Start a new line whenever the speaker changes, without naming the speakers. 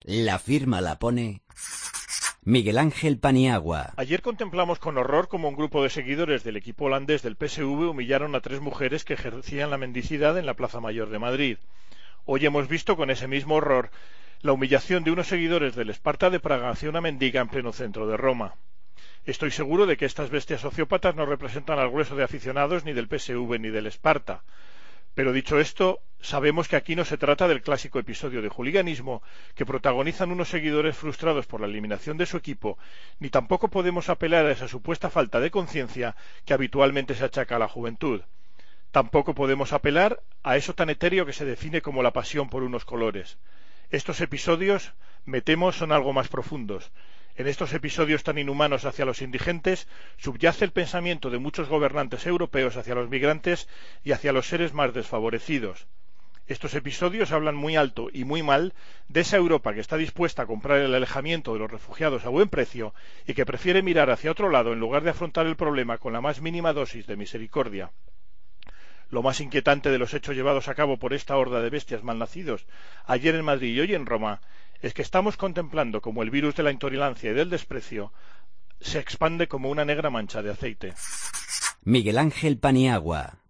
La firma la pone Miguel Ángel Paniagua.
Ayer contemplamos con horror cómo un grupo de seguidores del equipo holandés del PSV humillaron a 3 mujeres que ejercían la mendicidad en la Plaza Mayor de Madrid. Hoy hemos visto con ese mismo horror la humillación de unos seguidores del Sparta de Praga hacia una mendiga en pleno centro de Roma. Estoy seguro de que estas bestias sociópatas no representan al grueso de aficionados ni del PSV ni del Sparta. Pero dicho esto, sabemos que aquí no se trata del clásico episodio de hooliganismo que protagonizan unos seguidores frustrados por la eliminación de su equipo, ni tampoco podemos apelar a esa supuesta falta de conciencia que habitualmente se achaca a la juventud. Tampoco podemos apelar a eso tan etéreo que se define como la pasión por unos colores. Estos episodios, me temo, son algo más profundos. En estos episodios tan inhumanos hacia los indigentes subyace el pensamiento de muchos gobernantes europeos hacia los migrantes y hacia los seres más desfavorecidos. Estos episodios hablan muy alto y muy mal de esa Europa que está dispuesta a comprar el alejamiento de los refugiados a buen precio y que prefiere mirar hacia otro lado en lugar de afrontar el problema con la más mínima dosis de misericordia. Lo más inquietante de los hechos llevados a cabo por esta horda de bestias malnacidos ayer en Madrid y hoy en Roma es que estamos contemplando cómo el virus de la intolerancia y del desprecio se expande como una negra mancha de aceite.
Miguel Ángel Paniagua.